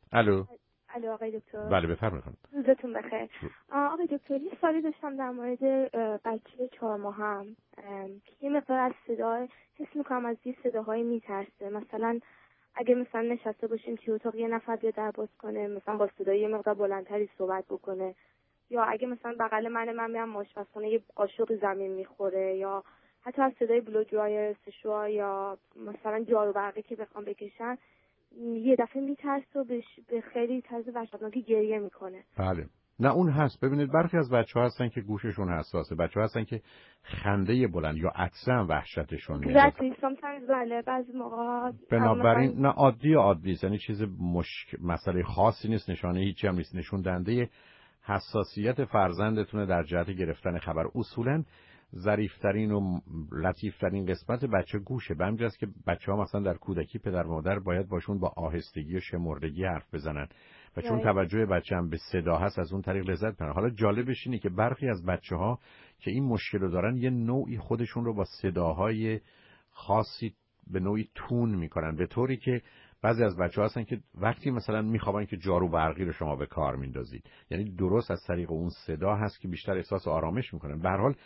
الو. الو آقای دکتر. بله بفرمایید. روزتون بخیر. آقای دکتر یه سوالی داشتم در مورد بچه 4 ماهم. یه مقدار از صدا حس میکنم، از یه صداهایی میترسه. مثلا اگه مثلا نشسته باشیم توی اتاق یه نفر بیاد در باز کنه، مثلا با صدای یه مقدار بلندتری صحبت بکنه، یا اگه مثلا بغل من میام آشپزخونه یه قاشق زمین میخوره، یا حتی از صدای بلو درایر سشوار یا مثلا جارو برقی که بخوام بکشن یه دفعه میترسه و به خیلی طرز وحشتناکی گریه میکنه. بله. نه اون هست. ببینید برخی از بچه‌ها هستن که گوششون حساسه، بچه‌ها هستن که خنده بلند یا عطسه هم وحشتشون میاد. بله بعضی موقع. بنابراین نه عادی است، یعنی چیز مسئله خاصی نیست، نشانه هیچی هم نیست، نشون دهنده حساسیت فرزندتونه در جهت گرفتن خبر. اصولاً ظریف‌ترین و لطیف‌ترین قسمت بچه گوشه. به همین جاست که بچه‌ها مثلا در کودکی پدر مادر باید باشون با آهستگی و شمردگی حرف بزنن و چون توجه بچه هم به صدا هست از اون طریق لذت ببرن. حالا جالبش اینه که برخی از بچه‌ها که این مشکل رو دارن یه نوعی خودشون رو با صداهای خاصی به نوعی تون میکنن، به طوری که بعضی از بچه‌ها هستن که وقتی مثلا میخوابن که جارو برقی رو شما به کار میندازید، یعنی درست از طریق اون صدا هست که بیشتر احساس آرامش میکنن. به هر حال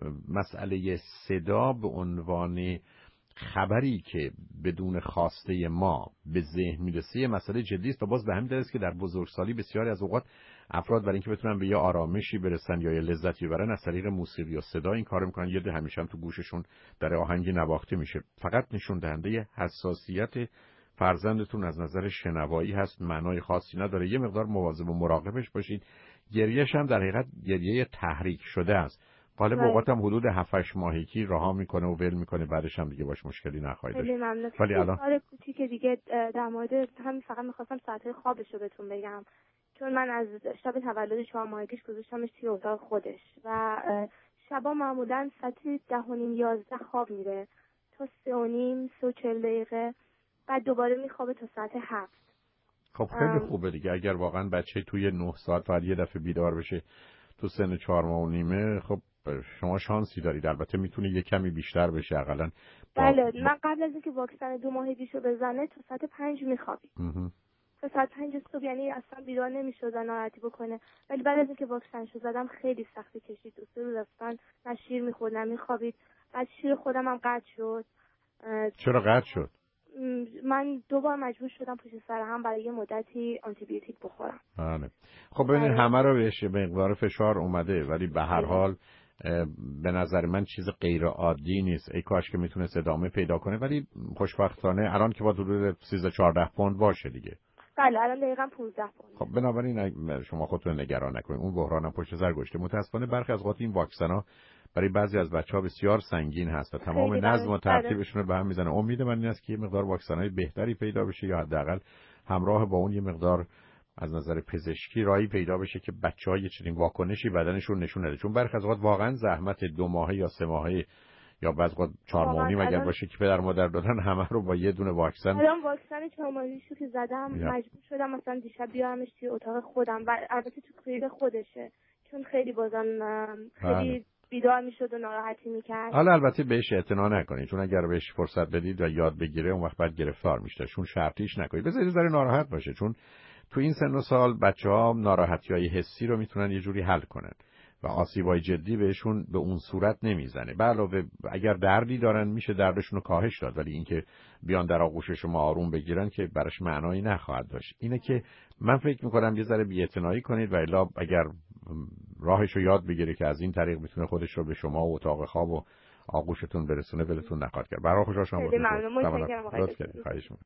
مسئله صدا به عنوان خبری که بدون خواسته ما به ذهن میرسه مسئله جدی است و باز به همین دلیل است که در بزرگسالی بسیاری از اوقات افراد برای اینکه بتونن به یه آرامشی برسن یا یه لذتی ببرن از طریق موسیقی و صدا این کارو میکنن. یه ده همیشه هم تو گوششون در آهنگی نواخته میشه. فقط نشون دهنده حساسیت فرزندتون از نظر شنوایی هست، معنای خاصی نداره. یه مقدار مواظب و مراقبش باشید. گریه‌ش هم در حقیقت گریه تحریک شده است. غالب اوقات هم حدود 7-8 ماهگی رها میکنه و ول میکنه، بعدش هم دیگه باش مشکلی نخواهید داشت. خیلی ممنون. ولی الان سوال کوچیک دیگه در مورد همین، فقط میخواستم ساعت خوابش رو بهتون بگم، چون من از شب تولد 4 ماهگیش گذاشتمش توی اتاق خودش و شبا معمولا ساعت 10:30-11 خواب میره تا 3:30 3:40 دقیقه، بعد دوباره میخوابه تا ساعت 7. خب خیلی خوبه دیگه. اگر واقعا بچه توی 9 ساعت فقط یه دفعه بیدار بشه تو سن 4 ماه و نیمه، خب شما شانسی دارید. البته میتونه یه کمی بیشتر بشه اقلا. بله من قبل از اینکه واکسن 2 ماهگیشو بزنه تا ساعت 5 میخوابید. تا ساعت 5 صبح یعنی اصلا بیدار نمیشد و ناراحتی بکنه، ولی بعد از اینکه واکسنشو زدم خیلی سختی کشید. 2-3 روز اصلا نه شیر میخورد نه میخوابید. بعد شیر خودم هم قطع شد. چرا قطع شد؟ من 2 بار مجبور شدم پشت سر هم برای یه مدتی آنتی بیوتیک بخورم. بله. خب ببینید همه رو بهش به مقدار فشار اومده، ولی به هر حال به نظر من چیز غیر عادی نیست. ای کاش که میتونست ادامه پیدا کنه، ولی خوشبختانه الان که با حدود 13-14 پوند باشه دیگه. بله الان دقیقاً 15 پوند. خب بنابراین شما خودتون نگران نکنید، اون بحرانم پشت سر گذشته. متاسفانه برخی از اوقات این واکسن‌ها برای بعضی از بچه‌ها بسیار سنگین هست و تمام نظم و ترتیبشون رو به هم میزنه. امید من این است که یه مقدار واکسن‌های بهتری پیدا بشه یا حداقل همراه با اون یه مقدار از نظر پزشکی راهی پیدا بشه که بچه‌ها یه چنین واکنشی بدنشون نشون نده. چون برخی از اوقات واقعا زحمت 2 ماهه یا 3 ماهه یا بعض وقت 4 ماهه اگر باشه که پدر مادر دادن همه رو با یه دونه واکسن. الان واکسن 4 ماهگیشو که زدم مجبور شدم مثلا دیشب بیارمش توی اتاق خودم و البته تو کویر خودشه، چون خیلی بازم خیلی بیدار میشد و ناراحتی میکرد. حالا البته بهش اعتنا نکنید، چون اگر بهش فرصت بدید و یاد بگیره اون وقت بعد گرفتار میشه. چون شرطیش نکنید، بذارید ذره ناراحت باشه، چون تو این سن و سال بچه‌ها ناراحتی‌های حسی رو میتونن یه جوری حل کنن و آسیبای جدی بهشون به اون صورت نمیزنه. به علاوه اگر دردی دارن میشه دردشون رو کاهش داد، ولی اینکه بیان در آغوش شما آروم بگیرن که براش معنایی نخواهد داشت. اینه که من فکر میکنم یه ذره بی‌اعتنایی کنید و الا اگر راهش رو یاد بگیره که از این طریق میتونه خودش رو به شما و اتاق خواب و آغوشتون برسونه، ولتون نخواهد کرد. برای خوشحال شدم. خیلی ممنون. متشکرم. خواهش می‌کنم.